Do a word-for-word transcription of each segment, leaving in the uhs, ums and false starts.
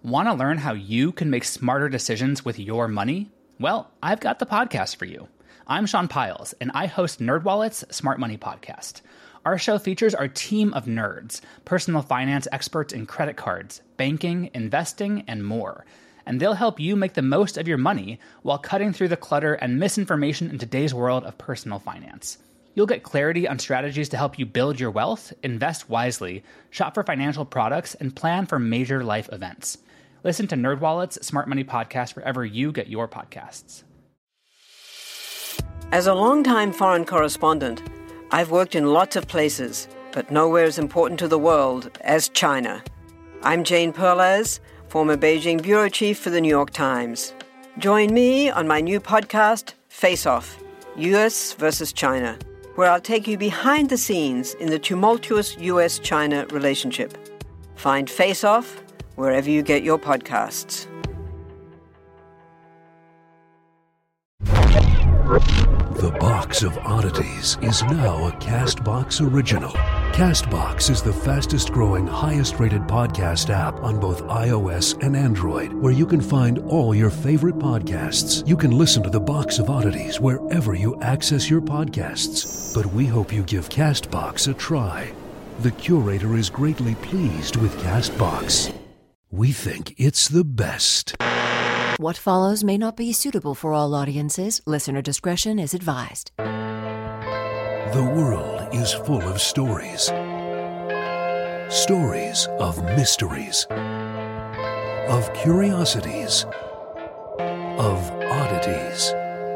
Want to learn how you can make smarter decisions with your money? Well, I've got the podcast for you. I'm Sean Piles, and I host NerdWallet's Smart Money Podcast. Our show features our team of nerds, personal finance experts in credit cards, banking, investing, and more. And they'll help you make the most of your money while cutting through the clutter and misinformation in today's world of personal finance. You'll get clarity on strategies to help you build your wealth, invest wisely, shop for financial products, and plan for major life events. Listen to NerdWallet's Smart Money Podcast wherever you get your podcasts. As a longtime foreign correspondent, I've worked in lots of places, but nowhere as important to the world as China. I'm Jane Perlez, former Beijing bureau chief for the New York Times. Join me on my new podcast, Face Off, U S versus China, where I'll take you behind the scenes in the tumultuous U S China relationship. Find Face Off wherever you get your podcasts. The Box of Oddities is now a CastBox original. CastBox is the fastest-growing, highest-rated podcast app on both iOS and Android, where you can find all your favorite podcasts. You can listen to The Box of Oddities wherever you access your podcasts. But we hope you give CastBox a try. The curator is greatly pleased with CastBox. We think it's the best. What follows may not be suitable for all audiences. Listener discretion is advised. The world is full of stories. Stories of mysteries, of curiosities, of oddities.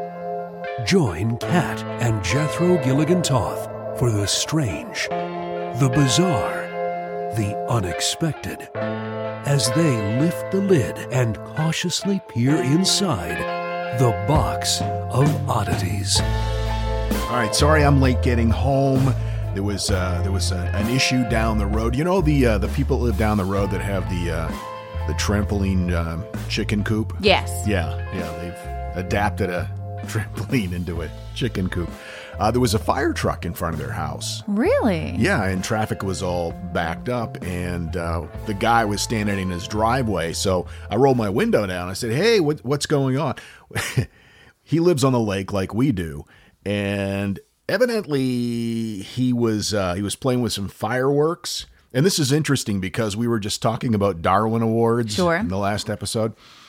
Join Kat and Jethro Gilligan Toth for the strange, the bizarre, the unexpected, as they lift the lid and cautiously peer inside the Box of Oddities. All right, sorry I'm late getting home. There was uh, there was a, an issue down the road. You know the uh, the people that live down the road that have the uh, the trampoline uh, chicken coop? Yes. Yeah, yeah, they've adapted a trampoline into a chicken coop. Uh, there was a fire truck in front of their house. Really? Yeah, and traffic was all backed up, and uh, the guy was standing in his driveway. So I rolled my window down. I said, "Hey, what, what's going on?" He lives on the lake like we do, and evidently he was uh, he was playing with some fireworks. And this is interesting because we were just talking about Darwin Awards sure. in the last episode.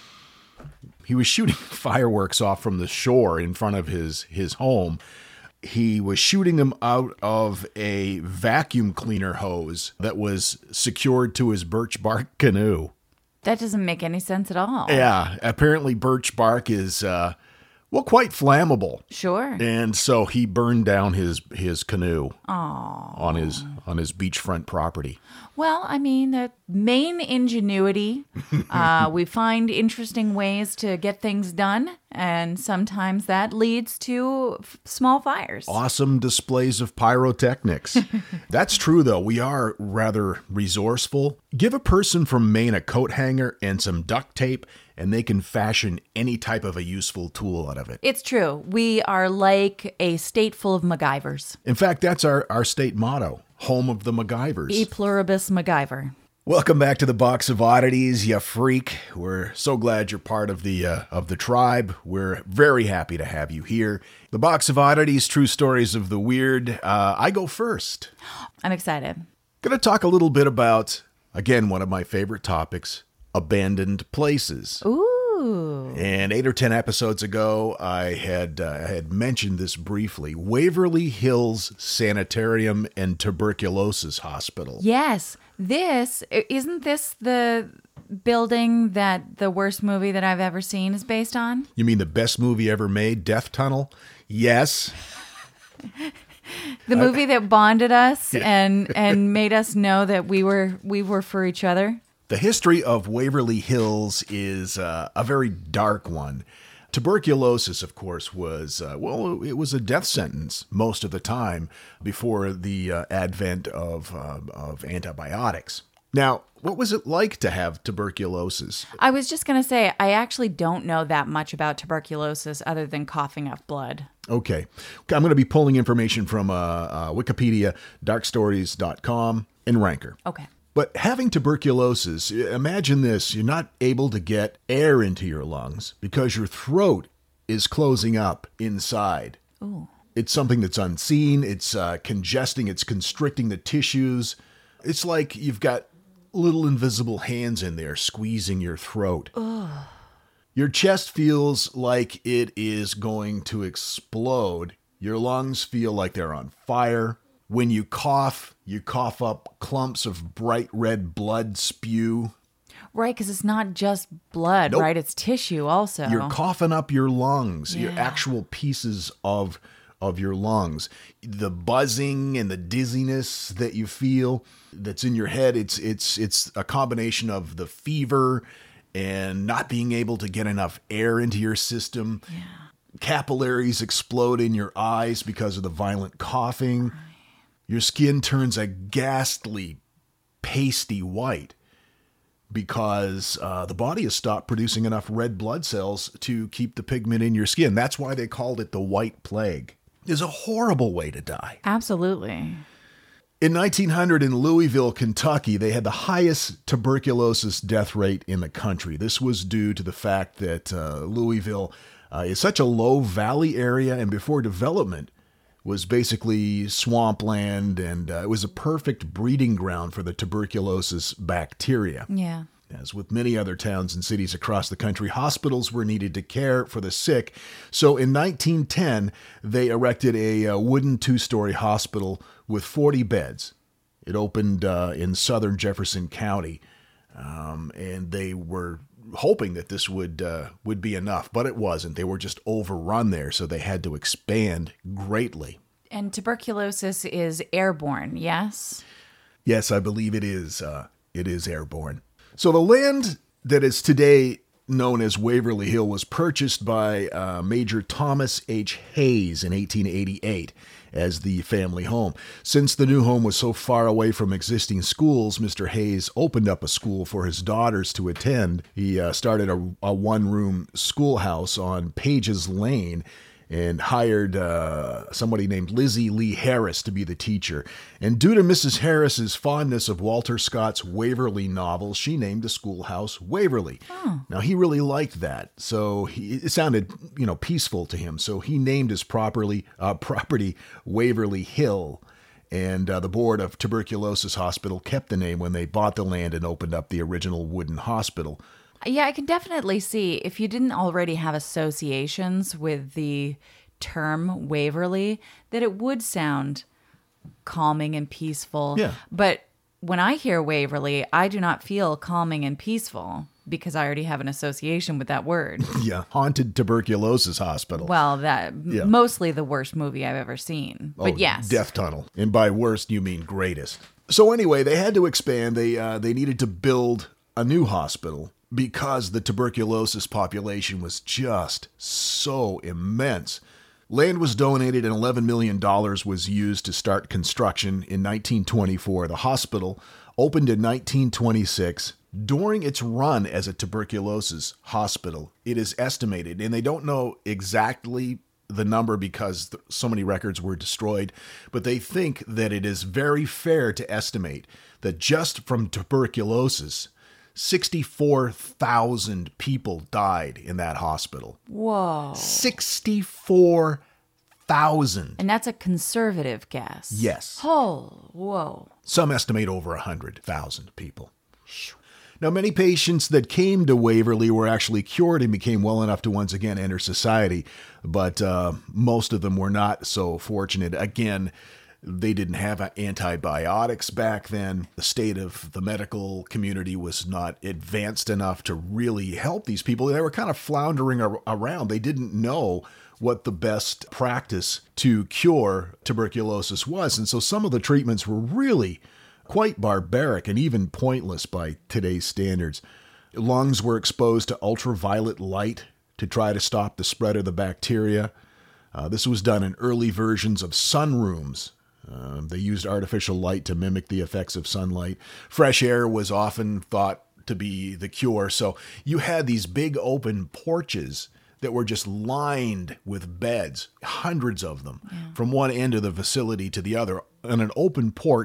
He was shooting fireworks off from the shore in front of his his home. He was shooting them out of a vacuum cleaner hose that was secured to his birch bark canoe. That doesn't make any sense at all. Yeah, apparently birch bark is, uh, well, quite flammable. Sure. And so he burned down his his canoe Aww. on his on his beachfront property. Well, I mean, uh, main ingenuity. Uh, we find interesting ways to get things done, and sometimes that leads to f- small fires. Awesome displays of pyrotechnics. That's true, though. We are rather resourceful. Give a person from Maine a coat hanger and some duct tape, and they can fashion any type of a useful tool out of it. It's true. We are like a state full of MacGyvers. In fact, that's our, our state motto. Home of the MacGyvers. E pluribus MacGyver. Welcome back to the Box of Oddities, you freak. We're so glad you're part of the uh, of the tribe. We're very happy to have you here. The Box of Oddities, true stories of the weird. Uh, I go first. I'm excited. Going to talk a little bit about, again, one of my favorite topics, abandoned places. Ooh. And eight or ten episodes ago, I had uh, I had mentioned this briefly. Waverly Hills Sanitarium and Tuberculosis Hospital. Yes. This, isn't this the building that the worst movie that I've ever seen is based on? You mean the best movie ever made, Death Tunnel? Yes. The movie that bonded us Yeah. and and made us know that we were we were for each other. The history of Waverly Hills is uh, a very dark one. Tuberculosis, of course, was, uh, well, it was a death sentence most of the time before the uh, advent of, uh, of antibiotics. Now, what was it like to have tuberculosis? I was just going to say, I actually don't know that much about tuberculosis other than coughing up blood. Okay. I'm going to be pulling information from uh, uh, Wikipedia, dark stories dot com, and Ranker. Okay. But having tuberculosis, imagine this, you're not able to get air into your lungs because your throat is closing up inside. Ooh. It's something that's unseen. It's uh, congesting. It's constricting the tissues. It's like you've got little invisible hands in there squeezing your throat. Ugh. Your chest feels like it is going to explode. Your lungs feel like they're on fire. When you cough, you cough up clumps of bright red blood spew. Right, because it's not just blood, Nope. right? It's tissue also. You're coughing up your lungs, your Yeah. actual pieces of of your lungs. The buzzing and the dizziness that you feel that's in your head, it's it's it's a combination of the fever and not being able to get enough air into your system. Yeah. Capillaries explode in your eyes because of the violent coughing. Your skin turns a ghastly, pasty white because uh, the body has stopped producing enough red blood cells to keep the pigment in your skin. That's why they called it the White Plague. It's a horrible way to die. Absolutely. In nineteen hundred in Louisville, Kentucky, they had the highest tuberculosis death rate in the country. This was due to the fact that uh, Louisville uh, is such a low valley area, and before development was basically swampland, and uh, it was a perfect breeding ground for the tuberculosis bacteria. Yeah. As with many other towns and cities across the country, hospitals were needed to care for the sick. So in nineteen ten, they erected a, a wooden two-story hospital with forty beds. It opened uh, in southern Jefferson County, um, and they were hoping that this would uh, would be enough, but it wasn't. They were just overrun there, so they had to expand greatly. And tuberculosis is airborne, yes? Yes, I believe it is. Uh, it is airborne. So the land that is today known as Waverly Hill was purchased by uh, Major Thomas H. Hayes in eighteen eighty-eight as the family home. Since the new home was so far away from existing schools, Mister Hayes opened up a school for his daughters to attend. He uh, started a, a one-room schoolhouse on Pages Lane and hired uh, somebody named Lizzie Lee Harris to be the teacher. And due to Missus Harris's fondness of Walter Scott's Waverly novels, she named the schoolhouse Waverly. Oh. Now, he really liked that, so he, it sounded, you know, peaceful to him. So he named his properly, uh, property Waverly Hill. And uh, the board of Tuberculosis Hospital kept the name when they bought the land and opened up the original wooden hospital. Yeah, I can definitely see if you didn't already have associations with the term Waverly, that it would sound calming and peaceful. Yeah. But when I hear Waverly, I do not feel calming and peaceful because I already have an association with that word. Yeah, Haunted Tuberculosis Hospital. Well, that Yeah. mostly the worst movie I've ever seen. But Oh, yes. Death Tunnel. And by worst, you mean greatest. So anyway, they had to expand. They uh, they needed to build a new hospital because the tuberculosis population was just so immense. Land was donated and eleven million dollars was used to start construction in nineteen twenty-four. The hospital opened in nineteen twenty-six. During its run as a tuberculosis hospital, it is estimated, and they don't know exactly the number because so many records were destroyed, but they think that it is very fair to estimate that just from tuberculosis, sixty-four thousand people died in that hospital. Whoa. sixty-four thousand. And that's a conservative guess. Yes. Oh, whoa. Some estimate over one hundred thousand people. Now, many patients that came to Waverly were actually cured and became well enough to once again enter society, but uh, most of them were not so fortunate. Again, they didn't have antibiotics back then. The state of the medical community was not advanced enough to really help these people. They were kind of floundering ar- around. They didn't know what the best practice to cure tuberculosis was. And so some of the treatments were really quite barbaric and even pointless by today's standards. Lungs were exposed to ultraviolet light to try to stop the spread of the bacteria. Uh, this was done in early versions of sunrooms. Uh, they used artificial light to mimic the effects of sunlight. Fresh air was often thought to be the cure. So you had these big open porches that were just lined with beds, hundreds of them, yeah. from one end of the facility to the other. On an open porch,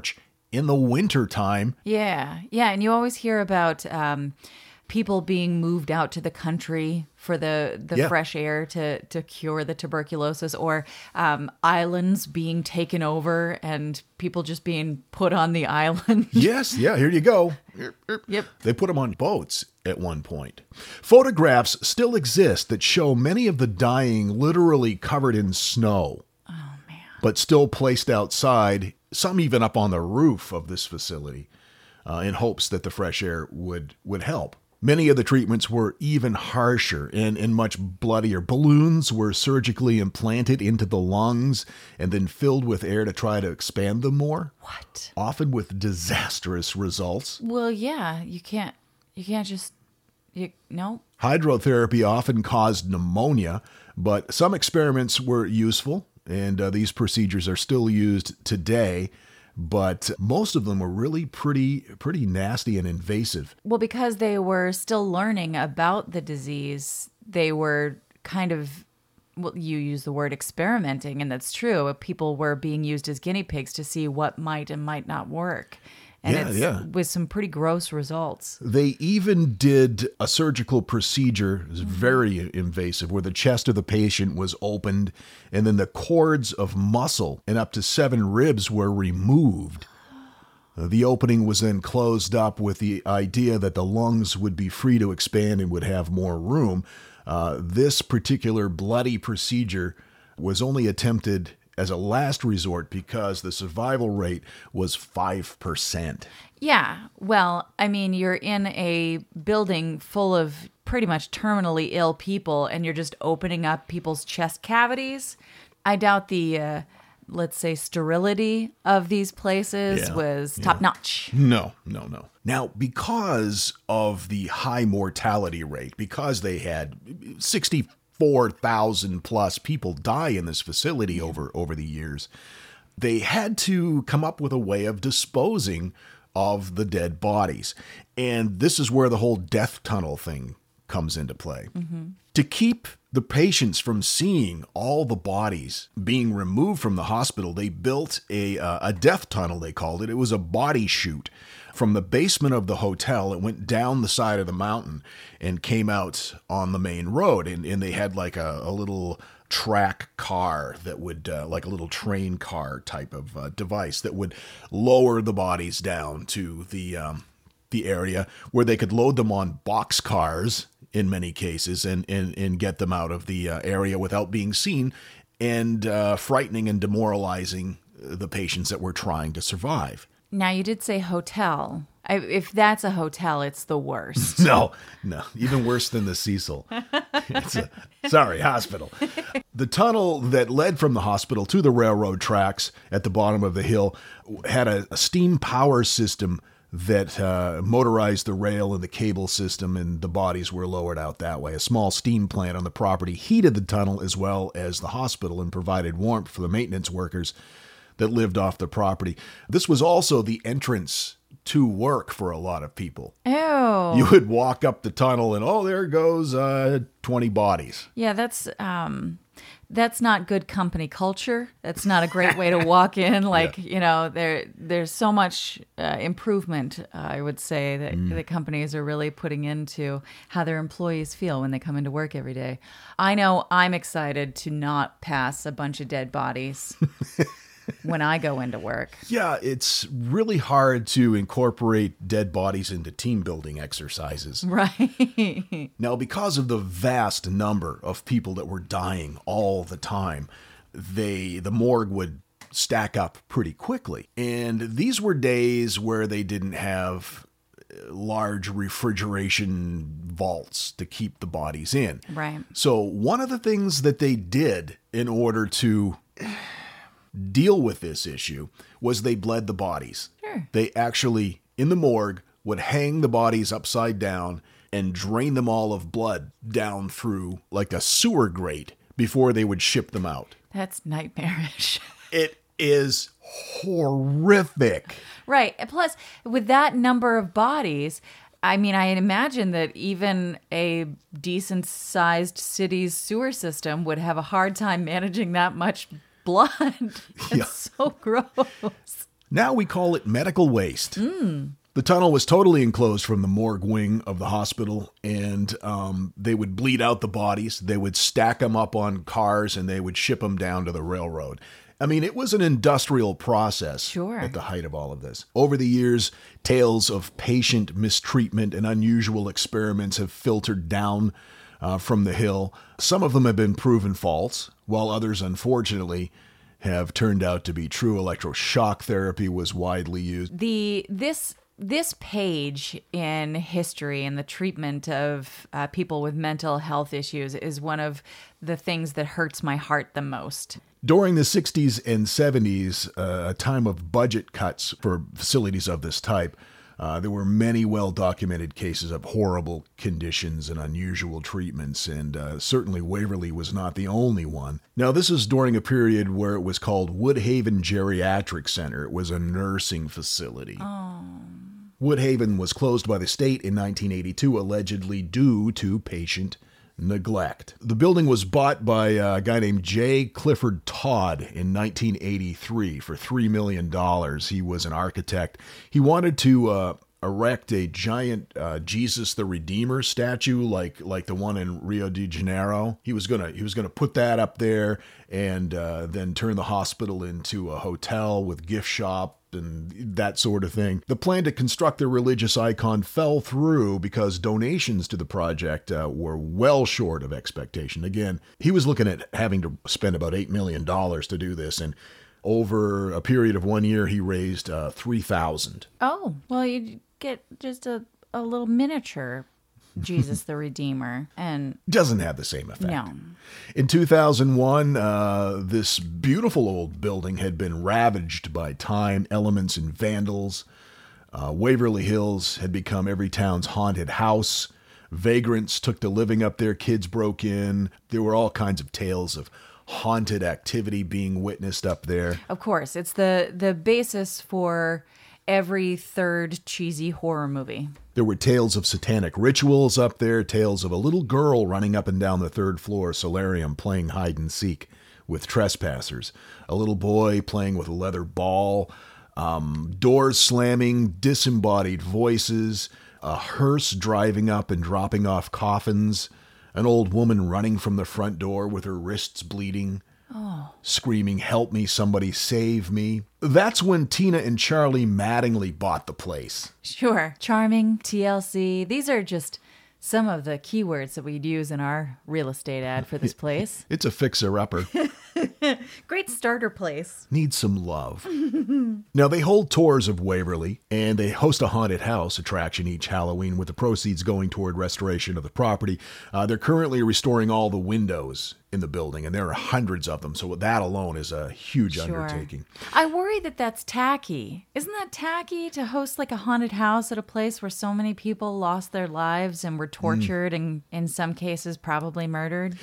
in the winter time. Yeah. Yeah. And you always hear about um, people being moved out to the country for the, the Yeah. fresh air to, to cure the tuberculosis, or um, islands being taken over and people just being put on the island. Yes, yeah, here you go. Yep. They put them on boats at one point. Photographs still exist that show many of the dying literally covered in snow. Oh, man. But still placed outside, some even up on the roof of this facility, uh, in hopes that the fresh air would, would help. Many of the treatments were even harsher and, and much bloodier. Balloons were surgically implanted into the lungs and then filled with air to try to expand them more. What? Often with disastrous results. Well, yeah. You can't, you can't just, you, no. Hydrotherapy often caused pneumonia, but some experiments were useful, and uh, these procedures are still used today. But most of them were really pretty pretty nasty and invasive. Well, because they were still learning about the disease, they were kind of, well, you use the word experimenting, and that's true. People were being used as guinea pigs to see what might and might not work. And Yeah, it's yeah. with some pretty gross results. They even did a surgical procedure, it was very invasive, where the chest of the patient was opened and then the cords of muscle and up to seven ribs were removed. Uh, The opening was then closed up with the idea that the lungs would be free to expand and would have more room. Uh, this particular bloody procedure was only attempted as a last resort because the survival rate was five percent. Yeah. Well, I mean, you're in a building full of pretty much terminally ill people, and you're just opening up people's chest cavities. I doubt the, uh, let's say, sterility of these places Yeah, was yeah. top notch. No, no, no. Now, because of the high mortality rate, because they had sixty-four thousand plus people die in this facility over, over the years, they had to come up with a way of disposing of the dead bodies. And this is where the whole death tunnel thing comes into play. To keep the patients from seeing all the bodies being removed from the hospital, they built a, uh, a death tunnel, they called it. It was a body chute. From the basement of the hotel, it went down the side of the mountain and came out on the main road. And, and they had like a, a little track car that would, uh, like a little train car type of uh, device that would lower the bodies down to the um, the area where they could load them on box cars in many cases and, and, and get them out of the uh, area without being seen and uh, frightening and demoralizing the patients that were trying to survive. Now, you did say hotel. I, if that's a hotel, it's the worst. No, no, even worse than the Cecil. It's a, sorry, hospital. The tunnel that led from the hospital to the railroad tracks at the bottom of the hill had a, a steam power system that uh, motorized the rail and the cable system, and the bodies were lowered out that way. A small steam plant on the property heated the tunnel as well as the hospital and provided warmth for the maintenance workers that lived off the property. This was also the entrance to work for a lot of people. Ew. You would walk up the tunnel and, oh, there goes uh, twenty bodies. Yeah, that's um, that's not good company culture. That's not a great way to walk in. Like, you know, there there's so much uh, improvement, uh, I would say, that Mm. the companies are really putting into how their employees feel when they come into work every day. I know I'm excited to not pass a bunch of dead bodies when I go into work. Yeah, it's really hard to incorporate dead bodies into team building exercises. Right. Now, because of the vast number of people that were dying all the time, they the morgue would stack up pretty quickly. And these were days where they didn't have large refrigeration vaults to keep the bodies in. Right. So one of the things that they did in order to deal with this issue was they bled the bodies. Sure. They actually, in the morgue, would hang the bodies upside down and drain them all of blood down through like a sewer grate before they would ship them out. That's nightmarish. It is horrific. Right. And plus, with that number of bodies, I mean, I imagine that even a decent-sized city's sewer system would have a hard time managing that much blood. It's Yeah. so gross. Now we call it medical waste. Mm. The tunnel was totally enclosed from the morgue wing of the hospital, and um, they would bleed out the bodies. They would stack them up on cars, and they would ship them down to the railroad. I mean, it was an industrial process sure. at the height of all of this. Over the years, tales of patient mistreatment and unusual experiments have filtered down uh, from the hill. Some of them have been proven false, while others, unfortunately, have turned out to be true. Electroshock therapy was widely used. The this this page in history and the treatment of uh, people with mental health issues is one of the things that hurts my heart the most. During the sixties and seventies, uh, a time of budget cuts for facilities of this type, uh, there were many well-documented cases of horrible conditions and unusual treatments, and uh, certainly Waverly was not the only one. Now, this is during a period where it was called Woodhaven Geriatric Center. It was a nursing facility. Oh. Woodhaven was closed by the state in nineteen eighty-two, allegedly due to patient neglect. The building was bought by a guy named J. Clifford Todd in nineteen eighty-three for three million dollars. He was an architect. He wanted to uh, erect a giant uh, Jesus the Redeemer statue like like the one in Rio de Janeiro. He was gonna he was gonna put that up there and uh, then turn the hospital into a hotel with gift shop and that sort of thing. The plan to construct the religious icon fell through because donations to the project uh, were well short of expectation. Again, he was looking at having to spend about eight million dollars to do this, and over a period of one year, he raised uh, three thousand dollars. Oh, well, you get just a, a little miniature Jesus the Redeemer, and doesn't have the same effect. No. In two thousand one, uh, this beautiful old building had been ravaged by time, elements, and vandals. Uh, Waverly Hills had become every town's haunted house. Vagrants took to living up there. Kids broke in. There were all kinds of tales of haunted activity being witnessed up there. Of course, it's the the basis for every third cheesy horror movie. There were tales of satanic rituals up there, tales of a little girl running up and down the third floor solarium playing hide and seek with trespassers, a little boy playing with a leather ball, um, doors slamming, disembodied voices, a hearse driving up and dropping off coffins, an old woman running from the front door with her wrists bleeding, oh. screaming, "Help me, somebody save me." That's when Tina and Charlie Mattingly bought the place. Sure. Charming, T L C. These are just some of the keywords that we'd use in our real estate ad for this place. It's a fixer-upper. Great starter place. Needs some love. Now, they hold tours of Waverly, and they host a haunted house attraction each Halloween with the proceeds going toward restoration of the property. Uh, they're currently restoring all the windows in the building, and there are hundreds of them, so that alone is a huge Sure. undertaking. I worry that that's tacky. Isn't that tacky to host like a haunted house at a place where so many people lost their lives and were tortured mm. and in some cases probably murdered?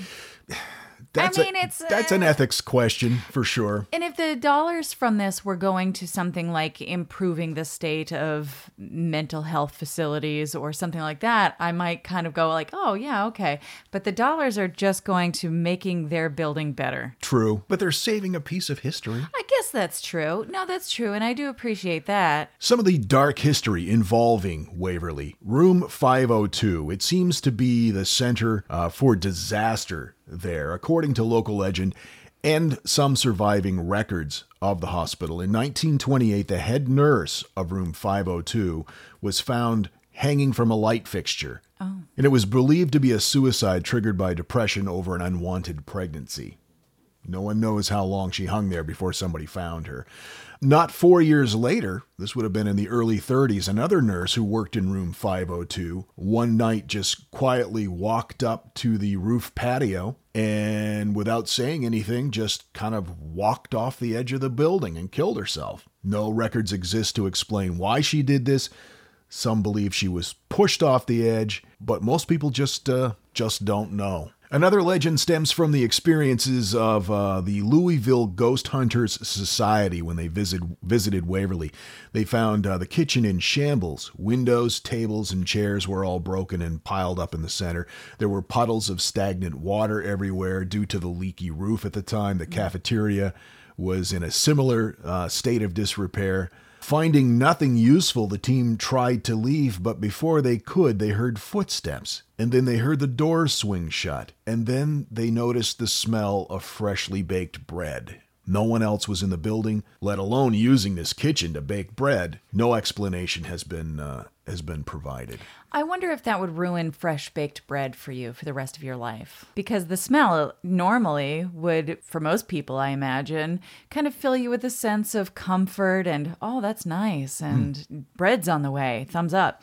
That's I mean, a, it's that's uh, an ethics question for sure. And if the dollars from this were going to something like improving the state of mental health facilities or something like that, I might kind of go like, oh, yeah, okay. But the dollars are just going to making their building better. True. But they're saving a piece of history. I guess that's true. No, that's true. And I do appreciate that. Some of the dark history involving Waverly. Room five oh two. It seems to be the center uh, for disaster there, according to local legend and some surviving records of the hospital. In nineteen twenty-eight, the head nurse of room five oh two was found hanging from a light fixture. Oh. And it was believed to be a suicide triggered by depression over an unwanted pregnancy. No one knows how long she hung there before somebody found her. Not four years later, this would have been in the early thirties, another nurse who worked in room five oh two one night just quietly walked up to the roof patio and without saying anything, just kind of walked off the edge of the building and killed herself. No records exist to explain why she did this. Some believe she was pushed off the edge, but most people just uh, just don't know. Another legend stems from the experiences of uh, the Louisville Ghost Hunters Society when they visit, visited Waverly. They found uh, the kitchen in shambles. Windows, tables, and chairs were all broken and piled up in the center. There were puddles of stagnant water everywhere due to the leaky roof at the time. The cafeteria was in a similar uh, state of disrepair. Finding nothing useful, the team tried to leave, but before they could, they heard footsteps. And then they heard the doors swing shut. And then they noticed the smell of freshly baked bread. No one else was in the building, let alone using this kitchen to bake bread. No explanation has been uh, has been provided. I wonder if that would ruin fresh baked bread for you for the rest of your life. Because the smell normally would, for most people, I imagine, kind of fill you with a sense of comfort and, oh, that's nice, and mm. bread's on the way, thumbs up.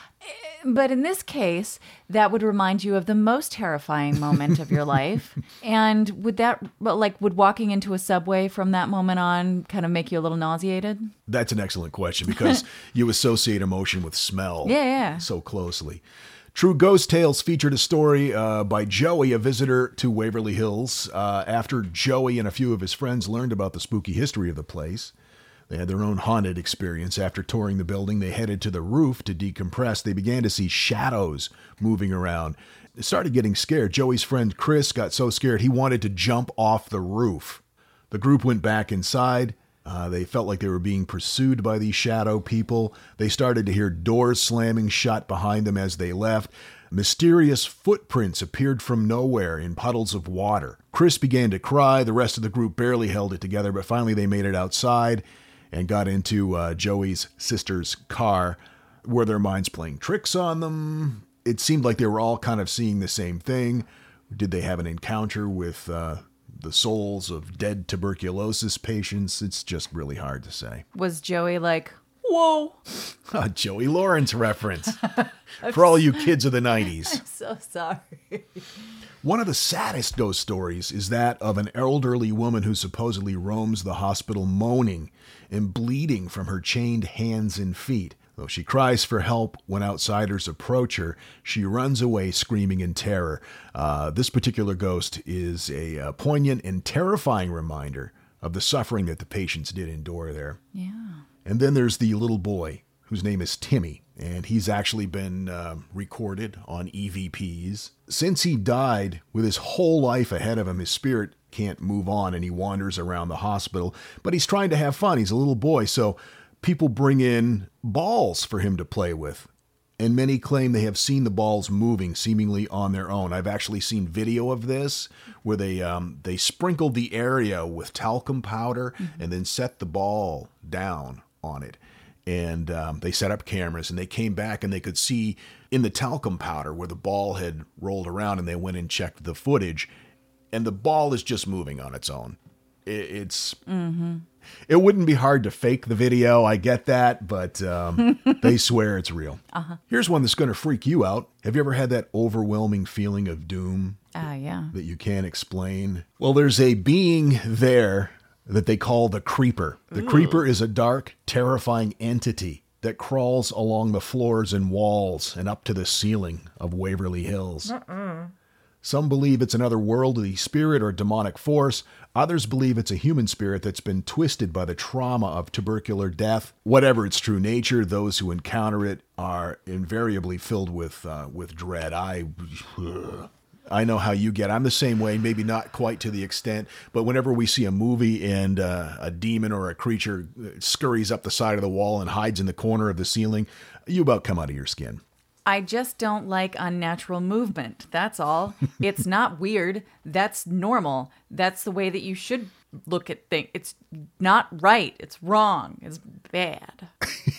But in this case, that would remind you of the most terrifying moment of your life. And would that, like, would walking into a subway from that moment on kind of make you a little nauseated? That's an excellent question because you associate emotion with smell yeah, yeah. so closely. True Ghost Tales featured a story uh, by Joey, a visitor to Waverly Hills. Uh, after Joey and a few of his friends learned about the spooky history of the place, they had their own haunted experience. After touring the building, they headed to the roof to decompress. They began to see shadows moving around. They started getting scared. Joey's friend Chris got so scared he wanted to jump off the roof. The group went back inside. Uh, they felt like they were being pursued by these shadow people. They started to hear doors slamming shut behind them as they left. Mysterious footprints appeared from nowhere in puddles of water. Chris began to cry. The rest of the group barely held it together, but finally they made it outside and got into uh, Joey's sister's car. Were their minds playing tricks on them? It seemed like they were all kind of seeing the same thing. Did they have an encounter with uh, the souls of dead tuberculosis patients? It's just really hard to say. Was Joey like, whoa? A Joey Lawrence reference for all you kids of the nineties. I'm so sorry. One of the saddest ghost stories is that of an elderly woman who supposedly roams the hospital moaning and bleeding from her chained hands and feet. Though she cries for help when outsiders approach her, she runs away screaming in terror. Uh, this particular ghost is a, a poignant and terrifying reminder of the suffering that the patients did endure there. Yeah. And then there's the little boy whose name is Timmy, and he's actually been uh, recorded on E V Ps. Since he died, with his whole life ahead of him, his spirit can't move on, and he wanders around the hospital. But he's trying to have fun. He's a little boy, so people bring in balls for him to play with. And many claim they have seen the balls moving seemingly on their own. I've actually seen video of this where they um, they sprinkled the area with talcum powder mm-hmm. and then set the ball down on it. And um, they set up cameras, and they came back and they could see in the talcum powder where the ball had rolled around, and they went and checked the footage, and the ball is just moving on its own. It, it's mm-hmm. It wouldn't be hard to fake the video. I get that, but um, they swear it's real. Uh-huh. Here's one that's going to freak you out. Have you ever had that overwhelming feeling of doom? Ah, uh, yeah. That you can't explain? Well, there's a being there that they call the Creeper. The Ooh. Creeper is a dark, terrifying entity that crawls along the floors and walls and up to the ceiling of Waverly Hills. Uh-uh. Some believe it's another worldly spirit or demonic force. Others believe it's a human spirit that's been twisted by the trauma of tubercular death. Whatever its true nature, those who encounter it are invariably filled with uh, with dread. I... Ugh. I know how you get. I'm the same way, maybe not quite to the extent, but whenever we see a movie and uh, a demon or a creature scurries up the side of the wall and hides in the corner of the ceiling, you about come out of your skin. I just don't like unnatural movement. That's all. It's not weird. That's normal. That's the way that you should look at things. It's not right. It's wrong. It's bad.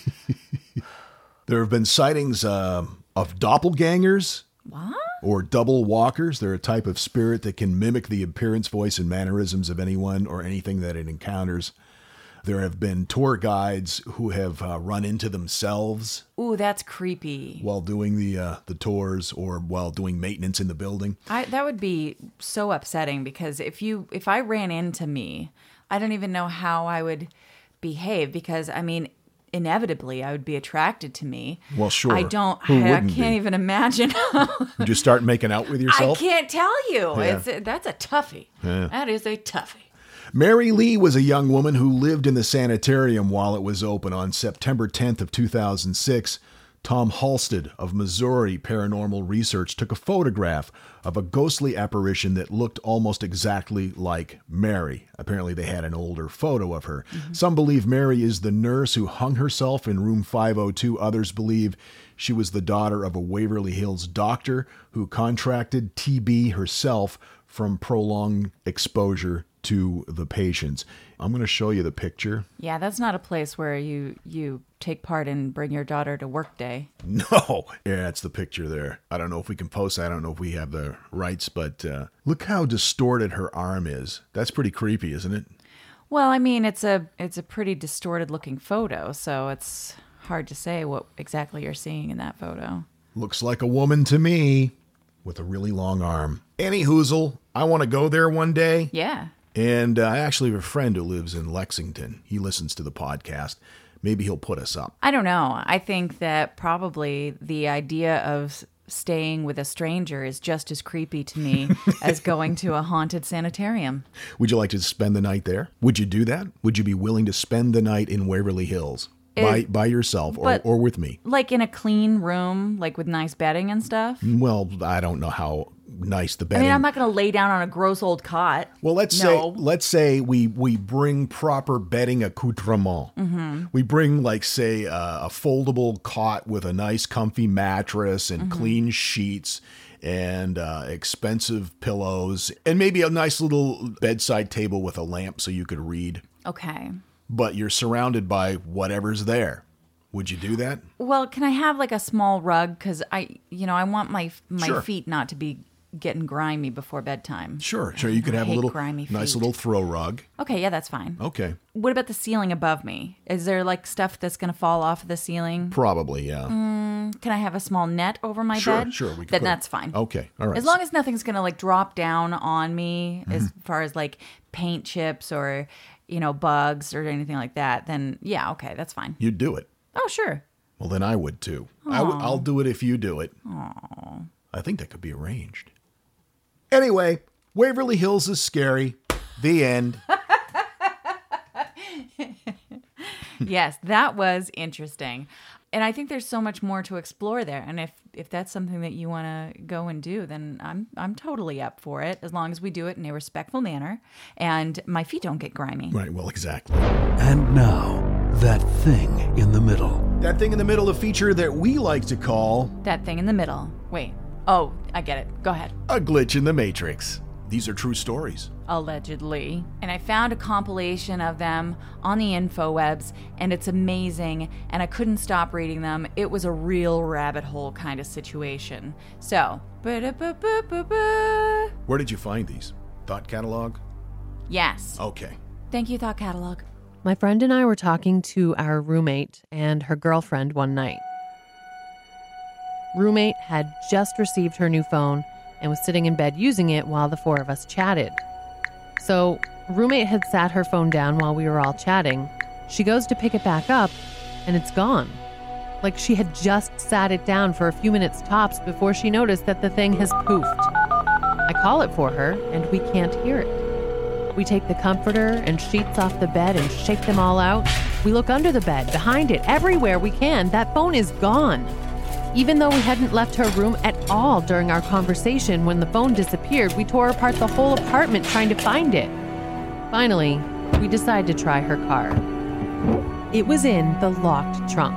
There have been sightings uh, of doppelgangers. What? Or double walkers. They're a type of spirit that can mimic the appearance, voice, and mannerisms of anyone or anything that it encounters. There have been tour guides who have uh, run into themselves. Ooh, that's creepy. While doing the uh, the tours or while doing maintenance in the building. I, that would be so upsetting because if you if I ran into me, I don't even know how I would behave because, I mean, inevitably I would be attracted to me. Well, sure. I don't, Who I, I can't be? even imagine how. Would you start making out with yourself? I can't tell you. Yeah. It's a, that's a toughie. Yeah. That is a toughie. Mary Lee was a young woman who lived in the sanitarium while it was open. On September tenth of two thousand six, Tom Halstead of Missouri Paranormal Research took a photograph of a ghostly apparition that looked almost exactly like Mary. Apparently they had an older photo of her. Mm-hmm. Some believe Mary is the nurse who hung herself in room five oh two. Others believe she was the daughter of a Waverly Hills doctor who contracted T B herself from prolonged exposure to the patients. I'm going to show you the picture. Yeah, that's not a place where you you take part in Bring Your Daughter to Work Day. No. Yeah, it's the picture there. I don't know if we can post that. I don't know if we have the rights, but uh, look how distorted her arm is. That's pretty creepy, isn't it? Well, I mean, it's a it's a pretty distorted looking photo, so it's hard to say what exactly you're seeing in that photo. Looks like a woman to me with a really long arm. Any hoozle, I want to go there one day. Yeah. And uh, I actually have a friend who lives in Lexington. He listens to the podcast. Maybe he'll put us up. I don't know. I think that probably the idea of staying with a stranger is just as creepy to me as going to a haunted sanitarium. Would you like to spend the night there? Would you do that? Would you be willing to spend the night in Waverly Hills by, by yourself or, or with me? Like in a clean room, like with nice bedding and stuff? Well, I don't know how nice the bedding. I mean, I'm not going to lay down on a gross old cot. Well, let's no. say let's say we we bring proper bedding accoutrement. Mm-hmm. We bring, like, say, uh, a foldable cot with a nice comfy mattress and mm-hmm. clean sheets and uh, expensive pillows and maybe a nice little bedside table with a lamp so you could read. Okay. But you're surrounded by whatever's there. Would you do that? Well, can I have like a small rug? Because I, you know, I want my my Sure. feet not to be getting grimy before bedtime. Sure, sure. You could I have a hate little grimy nice feet. little throw rug. Okay, yeah, that's fine. Okay, What about the ceiling above me? Is there like stuff that's going to fall off of the ceiling? probably, yeah. Mm, can I have a small net over my Sure, bed? sure, we could Then put- that's fine. Okay, all right. As long as nothing's going to like drop down on me Mm-hmm. as far as like paint chips or, you know, bugs or anything like that, then yeah, okay, that's fine. You'd do it. Oh, sure. Well, then I would too. I w- I'll do it if you do it. Aww. I think that could be arranged. Anyway, Waverly Hills is scary. The end. Yes, that was interesting. And I think there's so much more to explore there. And if, if that's something that you want to go and do, then I'm I'm totally up for it, as long as we do it in a respectful manner and my feet don't get grimy. Right, well, exactly. And now, that thing in the middle. That thing in the middle, a feature that we like to call That thing in the middle. Wait. Oh, I get it. Go ahead. a glitch in the Matrix. These are true stories. Allegedly. And I found a compilation of them on the infowebs, and it's amazing, and I couldn't stop reading them. It was a real rabbit hole kind of situation. So, ba-da-ba-ba-ba-ba. Where did you find these? Thought Catalog? Yes. Okay. Thank you, Thought Catalog. My friend and I were talking to our roommate and her girlfriend one night. Roommate had just received her new phone and was sitting in bed using it while the four of us chatted. So, roommate had sat her phone down while we were all chatting. She goes to pick it back up, and it's gone. Like she had just sat it down for a few minutes tops before she noticed that the thing has poofed. I call it for her, and we can't hear it. We take the comforter and sheets off the bed and shake them all out. We look under the bed, behind it, everywhere we can. That phone is gone. Even though we hadn't left her room at all during our conversation, when the phone disappeared, we tore apart the whole apartment trying to find it. Finally, we decide to try her car. It was in the locked trunk.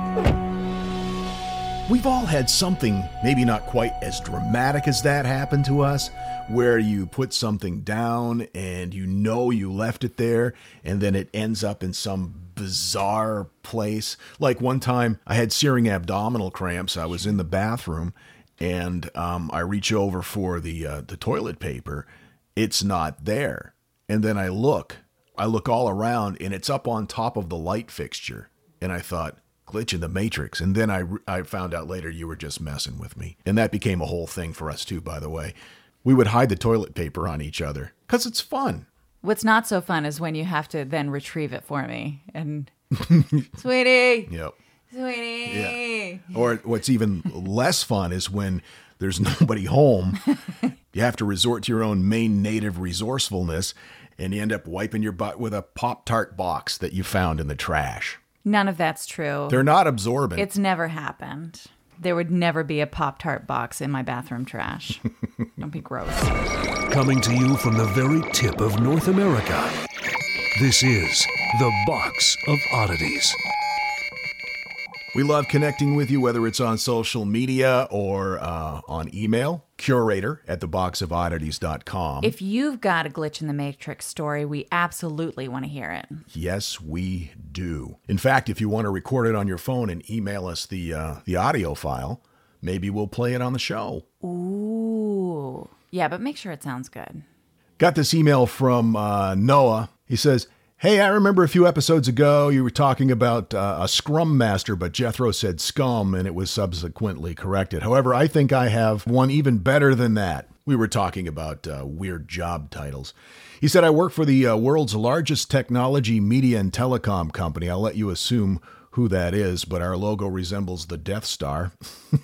We've all had something, maybe not quite as dramatic as that, happen to us, where you put something down and you know you left it there, and then it ends up in some bizarre place. Like one time I had searing abdominal cramps. I was in the bathroom and um, I reach over for the uh, the toilet paper. It's not there. And then I look, I look all around and it's up on top of the light fixture. And I thought, glitch in the Matrix. And then I, I found out later you were just messing with me. And that became a whole thing for us too, by the way. We would hide the toilet paper on each other because it's fun. What's not so fun is when you have to then retrieve it for me. And, sweetie, Yep. sweetie. Yeah. Or what's even less fun is when there's nobody home. You have to resort to your own main native resourcefulness, and you end up wiping your butt with a Pop-Tart box that you found in the trash. None of that's true. They're not absorbent. It's never happened. There would never be a Pop-Tart box in my bathroom trash. Don't be gross. Coming to you from the very tip of North America, this is the Box of Oddities. We love connecting with you, whether it's on social media or uh, on email, curator at the box of oddities dot com. If you've got a glitch in the Matrix story, we absolutely want to hear it. Yes, we do. In fact, if you want to record it on your phone and email us the uh, the audio file, maybe we'll play it on the show. Ooh. Yeah, but make sure it sounds good. Got this email from uh, Noah. He says, hey, I remember a few episodes ago you were talking about uh, a Scrum Master, but Jethro said scum, and it was subsequently corrected. However, I think I have one even better than that. We were talking about uh, weird job titles. He said, I work for the uh, world's largest technology, media, and telecom company. I'll let you assume who that is, but our logo resembles the Death Star.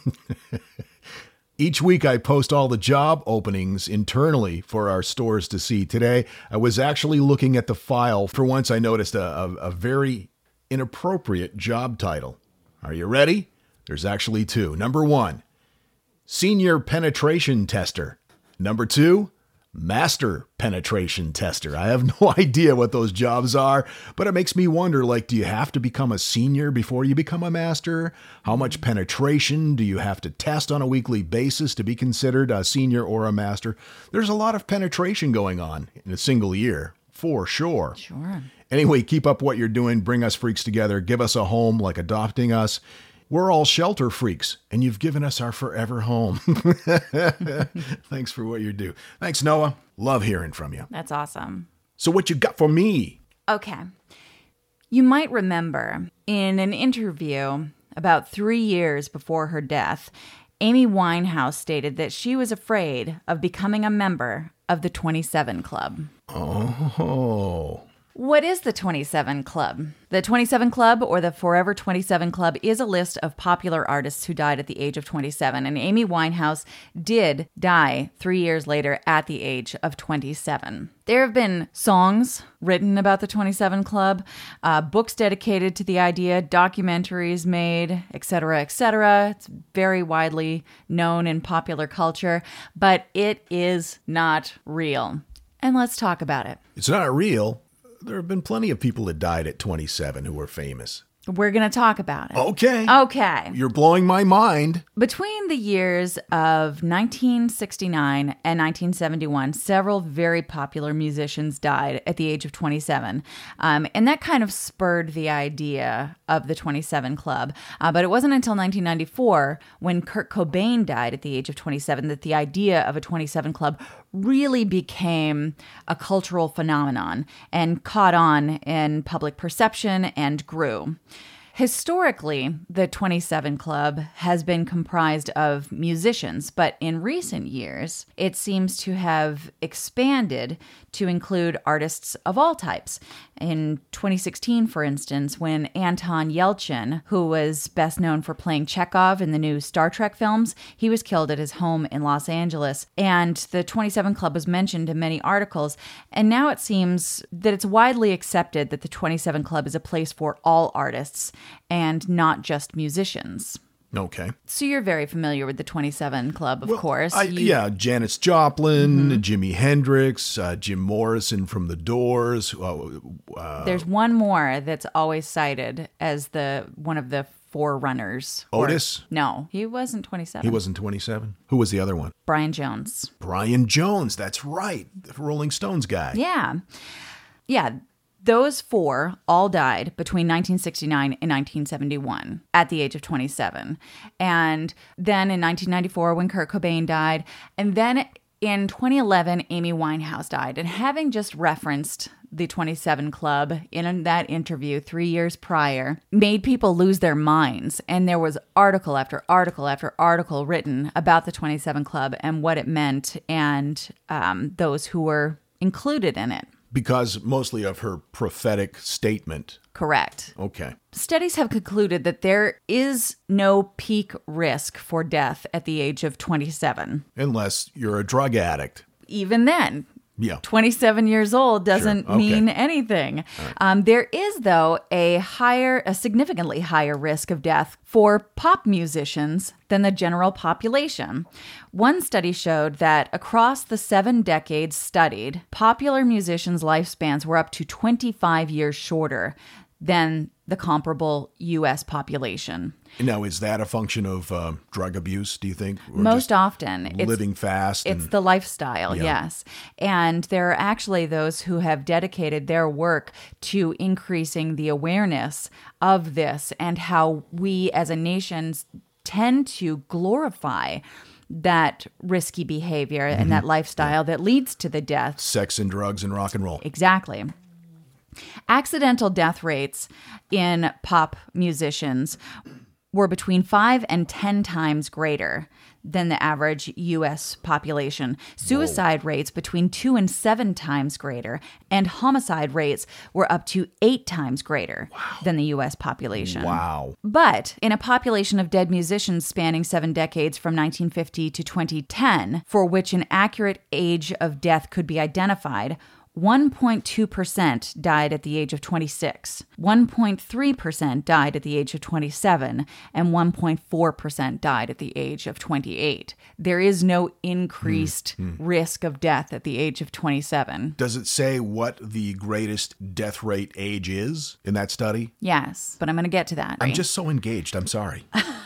Each week I post all the job openings internally for our stores to see. Today, I was actually looking at the file. For once, I noticed a, a, a very inappropriate job title. Are you ready? There's actually two. Number one, Senior Penetration Tester. Number two, Master Penetration Tester. I have no idea what those jobs are, but it makes me wonder, like, do you have to become a senior before you become a master? How much penetration do you have to test on a weekly basis to be considered a senior or a master? There's a lot of penetration going on in a single year, for sure. Sure. Anyway, keep up what you're doing. Bring us freaks together. Give us a home, like adopting us. We're all shelter freaks, and you've given us our forever home. Thanks for what you do. Thanks, Noah. Love hearing from you. That's awesome. So what you got for me? Okay. You might remember in an interview about three years before her death, Amy Winehouse stated that she was afraid of becoming a member of the twenty-seven Club. Oh. What is the twenty-seven Club? The twenty-seven Club, or the Forever twenty-seven Club, is a list of popular artists who died at the age of twenty-seven, and Amy Winehouse did die three years later at the age of twenty-seven. There have been songs written about the twenty-seven Club, uh, books dedicated to the idea, documentaries made, et cetera, et cetera. It's very widely known in popular culture, but it is not real. And let's talk about it. It's not real. There have been plenty of people that died at twenty-seven who were famous. We're going to talk about it. Okay. Okay. You're blowing my mind. Between the years of nineteen sixty-nine and nineteen seventy-one, several very popular musicians died at the age of twenty-seven. Um, and that kind of spurred the idea of the twenty-seven Club. Uh, but it wasn't until nineteen ninety-four, when Kurt Cobain died at the age of twenty-seven, that the idea of a twenty-seven Club really became a cultural phenomenon and caught on in public perception and grew. Historically, the twenty-seven Club has been comprised of musicians, but in recent years, it seems to have expanded to include artists of all types. In twenty sixteen, for instance, when Anton Yelchin, who was best known for playing Chekhov in the new Star Trek films, he was killed at his home in Los Angeles, and the twenty-seven Club was mentioned in many articles, and now it seems that it's widely accepted that the twenty-seven Club is a place for all artists, and not just musicians. Okay. So you're very familiar with the twenty-seven Club, of Well, course. I, You- yeah, Janis Joplin, Mm-hmm. Jimi Hendrix, uh, Jim Morrison from The Doors. Uh, uh, There's one more that's always cited as the one of the forerunners. Or- Otis? No, he wasn't twenty-seven. he wasn't twenty-seven. Who was the other one? Brian Jones. Brian Jones. That's right. The Rolling Stones guy. Yeah. Yeah. Those four all died between nineteen sixty-nine and nineteen seventy-one at the age of twenty-seven. And then in nineteen ninety-four, when Kurt Cobain died. And then in twenty eleven, Amy Winehouse died. And having just referenced the twenty-seven Club in that interview three years prior made people lose their minds. And there was article after article after article written about the twenty-seven Club and what it meant and um, those who were included in it. Because mostly of her prophetic statement. Correct. Okay. Studies have concluded that there is no peak risk for death at the age of twenty-seven. Unless you're a drug addict. Even then, Yeah. twenty-seven years old doesn't Sure. Okay. mean anything. Um, there is, though, a higher, a significantly higher risk of death for pop musicians than the general population. One study showed that across the seven decades studied, popular musicians' lifespans were up to twenty-five years shorter than the comparable U S population. Now, is that a function of uh, drug abuse, do you think? Or Most just often. It's, living fast? it's and- the lifestyle, Yeah. yes. And there are actually those who have dedicated their work to increasing the awareness of this and how we as a nation tend to glorify that risky behavior and that lifestyle that leads to the death. Sex and drugs and rock and roll. Exactly. Accidental death rates in pop musicians were between five and ten times greater than the average U S population. Suicide rates between two and seven times greater, and homicide rates were up to eight times greater than the U S population. Wow. But in a population of dead musicians spanning seven decades from nineteen fifty to twenty ten, for which an accurate age of death could be identified, one point two percent died at the age of twenty-six, one point three percent died at the age of twenty-seven, and one point four percent died at the age of twenty-eight. There is no increased mm, mm. risk of death at the age of twenty-seven. Does it say what the greatest death rate age is in that study? Yes, but I'm going to get to that. I'm just so engaged. I'm sorry.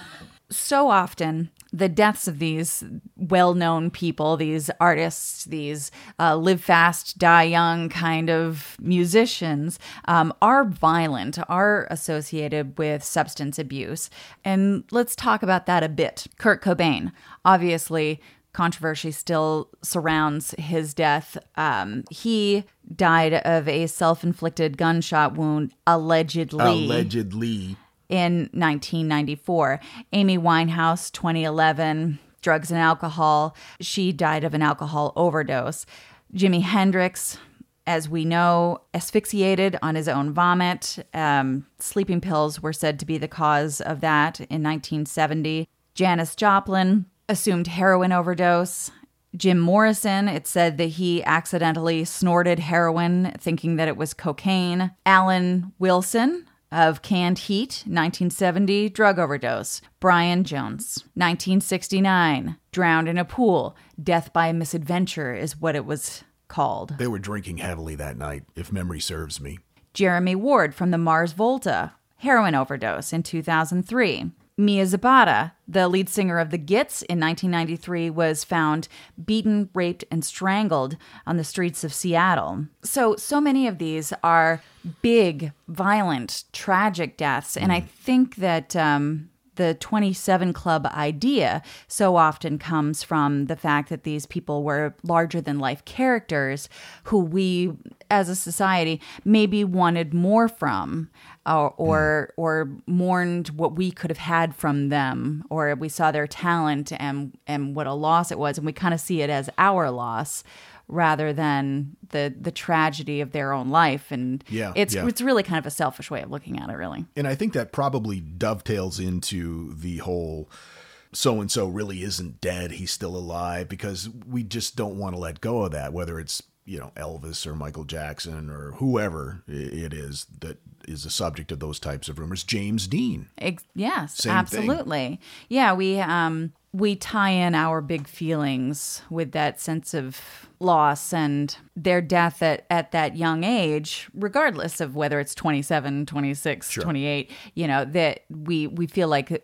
So often, the deaths of these well-known people, these artists, these uh, live fast, die young kind of musicians, um, are violent, are associated with substance abuse. And let's talk about that a bit. Kurt Cobain, obviously, controversy still surrounds his death. Um, he died of a self-inflicted gunshot wound, allegedly. Allegedly. In nineteen ninety-four. Amy Winehouse, twenty eleven, drugs and alcohol. She died of an alcohol overdose. Jimi Hendrix, as we know, asphyxiated on his own vomit. Um, sleeping pills were said to be the cause of that in nineteen seventy. Janis Joplin assumed heroin overdose. Jim Morrison, it said that he accidentally snorted heroin, thinking that it was cocaine. Alan Wilson of Canned Heat, nineteen seventy, drug overdose. Brian Jones, nineteen sixty-nine, drowned in a pool. Death by misadventure is what it was called. They were drinking heavily that night, if memory serves me. Jeremy Ward from the Mars Volta, heroin overdose in two thousand three. Mia Zapata, the lead singer of the Gits in nineteen ninety-three, was found beaten, raped, and strangled on the streets of Seattle. So, so many of these are big, violent, tragic deaths. And I think that um, the twenty-seven Club idea so often comes from the fact that these people were larger-than-life characters who we, as a society, maybe wanted more from. Or, or mm. or mourned what we could have had from them, or we saw their talent and and what a loss it was, and we kind of see it as our loss rather than the the tragedy of their own life. And yeah, it's yeah. it's really kind of a selfish way of looking at it, really. And I think that probably dovetails into the whole so-and-so really isn't dead, he's still alive, because we just don't want to let go of that, whether it's, you know, Elvis or Michael Jackson or whoever it is that is the subject of those types of rumors. James Dean. Ex- yes, Same absolutely. thing. Yeah, we um we tie in our big feelings with that sense of loss and their death at, at that young age, regardless of whether it's twenty-seven, twenty-six, Sure. twenty-eight, you know, that we we feel like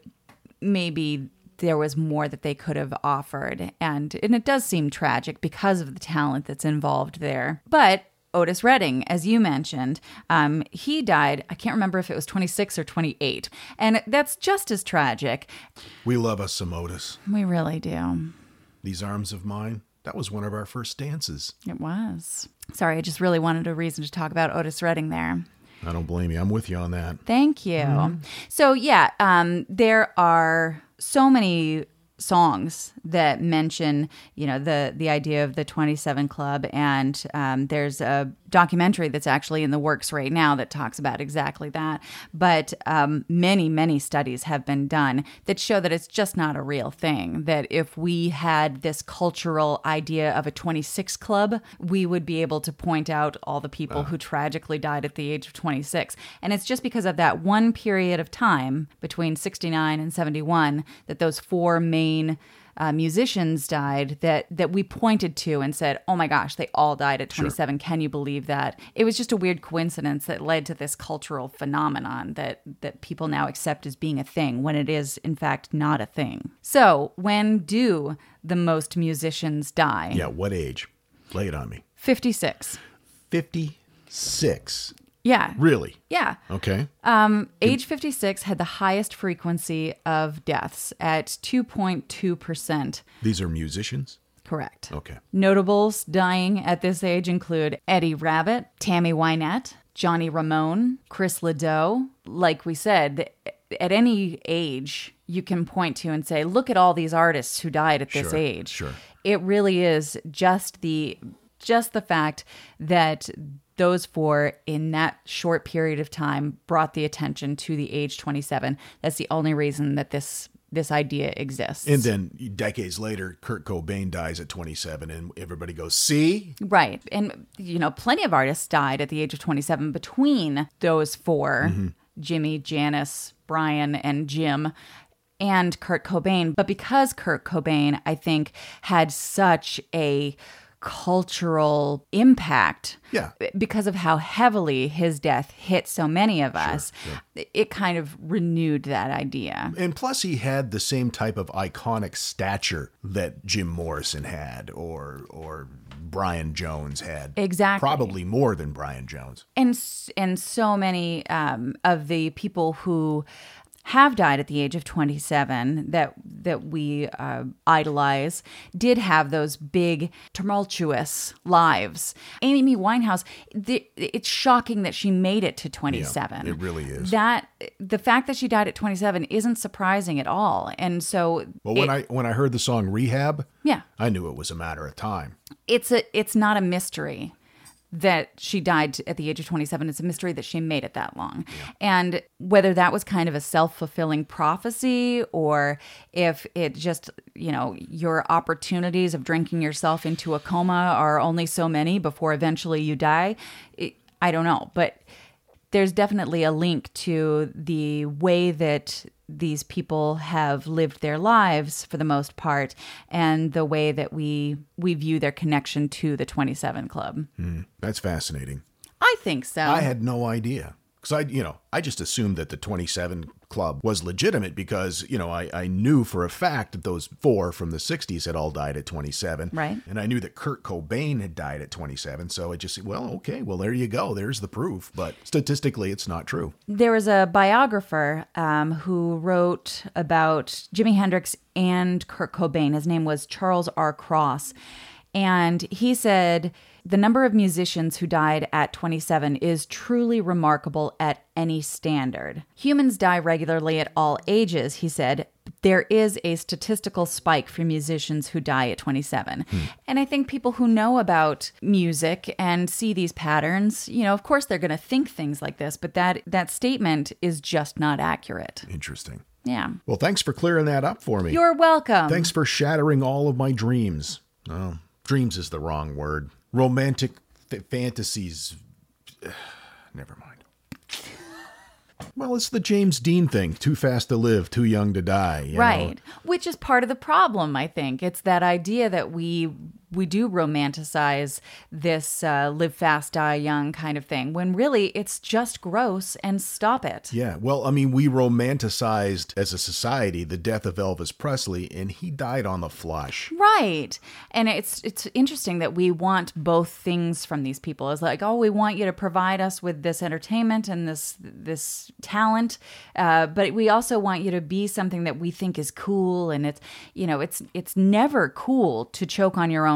maybe there was more that they could have offered. And, and it does seem tragic because of the talent that's involved there. But Otis Redding, as you mentioned, um, he died, I can't remember if it was twenty-six or twenty-eight. And that's just as tragic. We love us some Otis. We really do. These Arms of Mine, that was one of our first dances. It was. Sorry, I just really wanted a reason to talk about Otis Redding there. I don't blame you. I'm with you on that. Thank you. Mm-hmm. So, yeah, um, there are so many songs that mention, you know, the the idea of the twenty-seven Club, and um, there's a documentary that's actually in the works right now that talks about exactly that. But um, many, many studies have been done that show that it's just not a real thing. That if we had this cultural idea of a twenty-six club, we would be able to point out all the people uh. who tragically died at the age of twenty-six. And it's just because of that one period of time between sixty-nine and seventy-one that those four main Uh, musicians died that that we pointed to and said, oh my gosh, they all died at twenty-seven. Sure. Can you believe that? It was just a weird coincidence that led to this cultural phenomenon that, that people now accept as being a thing when it is, in fact, not a thing. So when do the most musicians die? Yeah, what age? Lay it on me. fifty-six. fifty-six. Yeah. Really? Yeah. Okay. Um, age fifty-six had the highest frequency of deaths at two point two percent. These are musicians? Correct. Okay. Notables dying at this age include Eddie Rabbitt, Tammy Wynette, Johnny Ramone, Chris Ledoux. Like we said, at any age, you can point to and say, look at all these artists who died at this sure, age. Sure. It really is just the just the fact that those four, in that short period of time, brought the attention to the age twenty-seven. That's the only reason that this this idea exists. And then decades later, Kurt Cobain dies at twenty-seven, and everybody goes, see? Right. And, you know, plenty of artists died at the age of twenty-seven between those four, mm-hmm. Jimmy, Janis, Brian, and Jim, and Kurt Cobain. But because Kurt Cobain, I think, had such a cultural impact yeah. because of how heavily his death hit so many of us, sure, sure. it kind of renewed that idea. And plus he had the same type of iconic stature that Jim Morrison had or or Brian Jones had. Exactly. Probably more than Brian Jones. And, and so many um, of the people who have died at the age of twenty-seven that that we uh, idolize did have those big, tumultuous lives. Amy Winehouse, the, it's shocking that she made it to twenty-seven. Yeah, it really is. That the fact that she died at twenty-seven isn't surprising at all. And so, well, when it, I when I heard the song Rehab, yeah, I knew it was a matter of time. It's a it's not a mystery that she died at the age of twenty-seven. It's a mystery that she made it that long. Yeah. And whether that was kind of a self-fulfilling prophecy or if it just, you know, your opportunities of drinking yourself into a coma are only so many before eventually you die, it, I don't know. But there's definitely a link to the way that these people have lived their lives for the most part and the way that we we view their connection to the twenty-seven Club. Mm, that's fascinating. I think so. I had no idea. Because I, you know, I just assumed that the twenty-seven Club was legitimate because, you know, I, I knew for a fact that those four from the sixties had all died at twenty-seven. Right. And I knew that Kurt Cobain had died at twenty-seven. So I just, well, okay, well, there you go. There's the proof. But statistically, it's not true. There was a biographer um, who wrote about Jimi Hendrix and Kurt Cobain. His name was Charles R. Cross. And he said, the number of musicians who died at twenty-seven is truly remarkable at any standard. Humans die regularly at all ages, he said. There is a statistical spike for musicians who die at twenty-seven. Hmm. And I think people who know about music and see these patterns, you know, of course they're going to think things like this, but that, that statement is just not accurate. Interesting. Yeah. Well, thanks for clearing that up for me. You're welcome. Thanks for shattering all of my dreams. Oh, dreams is the wrong word. Romantic th- fantasies. Never mind. Well, it's the James Dean thing. Too fast to live, too young to die. You right. know? Which is part of the problem, I think. It's that idea that we we do romanticize this uh, live fast, die young kind of thing, when really it's just gross and stop it. Yeah. Well, I mean, we romanticized as a society the death of Elvis Presley, and he died on the flush. Right. And it's it's interesting that we want both things from these people. It's like, oh, we want you to provide us with this entertainment and this this talent, uh, but we also want you to be something that we think is cool. And it's, you know, it's it's never cool to choke on your own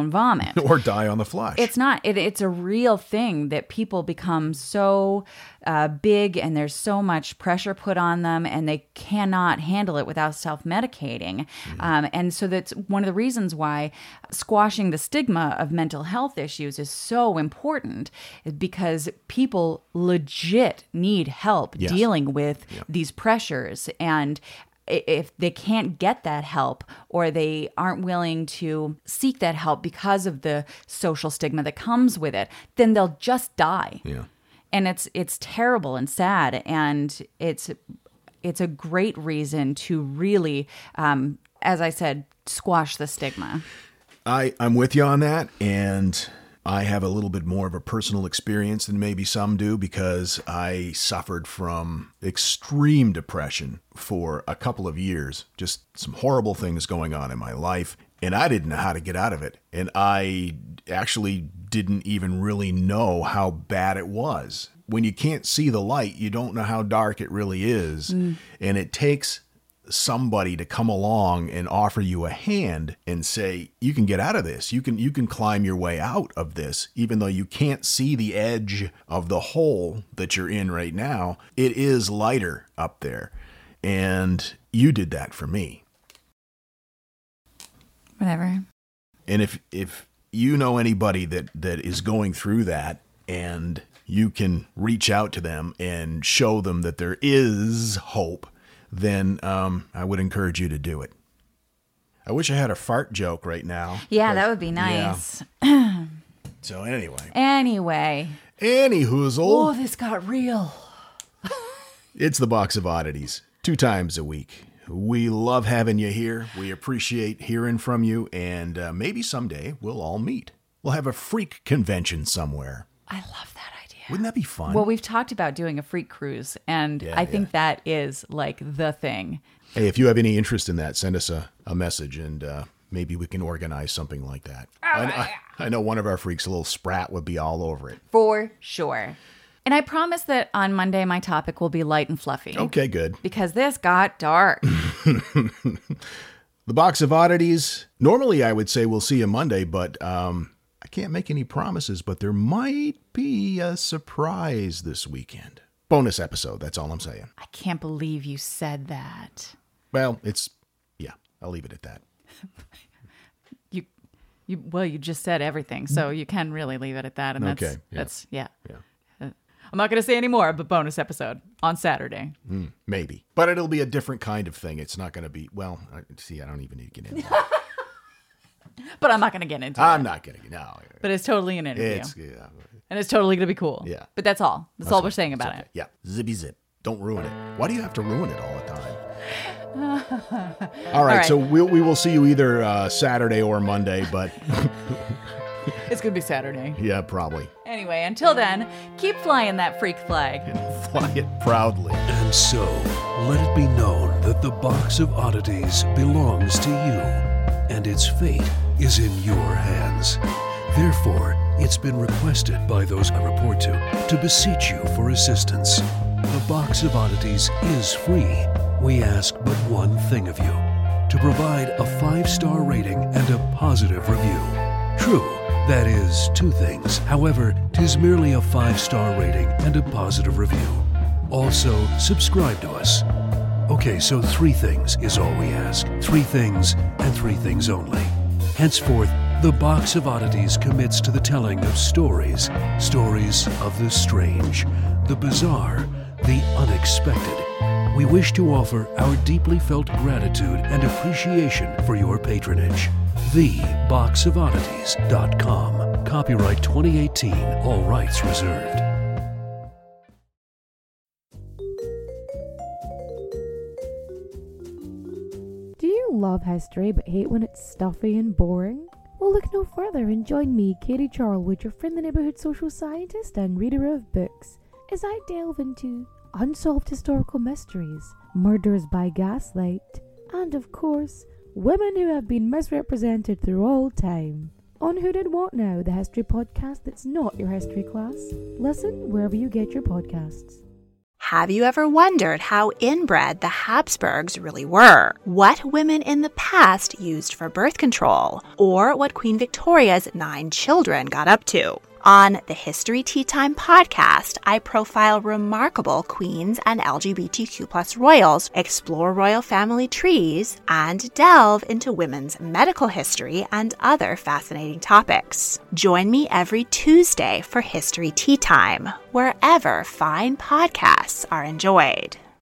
own vomit. Or die on the flush. It's not. It, it's a real thing that people become so uh, big and there's so much pressure put on them and they cannot handle it without self-medicating. Mm-hmm. Um, and so that's one of the reasons why squashing the stigma of mental health issues is so important, is because people legit need help yes. dealing with yep. these pressures. And if they can't get that help or they aren't willing to seek that help because of the social stigma that comes with it, then they'll just die. Yeah. And it's it's terrible and sad, and it's it's a great reason to really, um, as I said, squash the stigma. I, I'm with you on that, and I have a little bit more of a personal experience than maybe some do because I suffered from extreme depression for a couple of years, just some horrible things going on in my life, and I didn't know how to get out of it. And I actually didn't even really know how bad it was. When you can't see the light, you don't know how dark it really is. Mm. And it takes somebody to come along and offer you a hand and say, you can get out of this. You can you can climb your way out of this, even though you can't see the edge of the hole that you're in right now. It is lighter up there. And you did that for me. Whatever. And if if you know anybody that, that is going through that, and you can reach out to them and show them that there is hope, then um, I would encourage you to do it. I wish I had a fart joke right now. Yeah, that would be nice. Yeah. So anyway. Anyway. Anyhoozle. Oh, this got real. It's the Box of Oddities, two times a week. We love having you here. We appreciate hearing from you, and uh, maybe someday we'll all meet. We'll have a freak convention somewhere. I love that idea. Wouldn't that be fun? Well, we've talked about doing a freak cruise, and yeah, I think yeah. that is like the thing. Hey, if you have any interest in that, send us a, a message, and uh, maybe we can organize something like that. I, I, I know one of our freaks, a little sprat, would be all over it. For sure. And I promise that on Monday, my topic will be light and fluffy. Okay, good. Because this got dark. The Box of Oddities, normally I would say we'll see you Monday, but um, I can't make any promises, but there might be a surprise this weekend. Bonus episode, that's all I'm saying. I can't believe you said that. Well, it's, yeah, I'll leave it at that. you, you, well, you just said everything, so you can really leave it at that. And that's, okay, yeah. that's, yeah. Yeah. I'm not going to say any more, but bonus episode on Saturday. Mm, maybe. But it'll be a different kind of thing. It's not going to be, well, I, see, I don't even need to get into it. But I'm not going to get into I'm it. I'm not going to, no. But it's totally an interview. It's, yeah. And it's totally going to be cool. Yeah. But that's all. That's, that's all we're saying about okay. it. Yeah. Zippy zip. Don't ruin it. Why do you have to ruin it all the time? all, right, all right. So we'll, we will see you either uh, Saturday or Monday, but... It's going to be Saturday. Yeah, probably. Anyway, until then, keep flying that freak flag. And fly it proudly. And so, let it be known that the Box of Oddities belongs to you, and its fate is in your hands. Therefore, it's been requested by those I report to to beseech you for assistance. The Box of Oddities is free. We ask but one thing of you, to provide a five-star rating and a positive review. True, that is two things. However, 'tis merely a five-star rating and a positive review. Also, subscribe to us. Okay, so three things is all we ask. Three things and three things only. Henceforth, the Box of Oddities commits to the telling of stories. Stories of the strange, the bizarre, the unexpected. We wish to offer our deeply felt gratitude and appreciation for your patronage. the box of oddities dot com. Copyright twenty eighteen. All rights reserved. Do you love history but hate when it's stuffy and boring? Well, look no further and join me, Katie Charlwood, your friendly neighbourhood social scientist and reader of books, as I delve into unsolved historical mysteries, murders by gaslight, and of course, women who have been misrepresented through all time. On Who Did What Now, the history podcast that's not your history class. Listen wherever you get your podcasts. Have you ever wondered how inbred the Habsburgs really were? What women in the past used for birth control? Or what Queen Victoria's nine children got up to? On the History Tea Time podcast, I profile remarkable queens and L G B T Q plus royals, explore royal family trees, and delve into women's medical history and other fascinating topics. Join me every Tuesday for History Tea Time, wherever fine podcasts are enjoyed.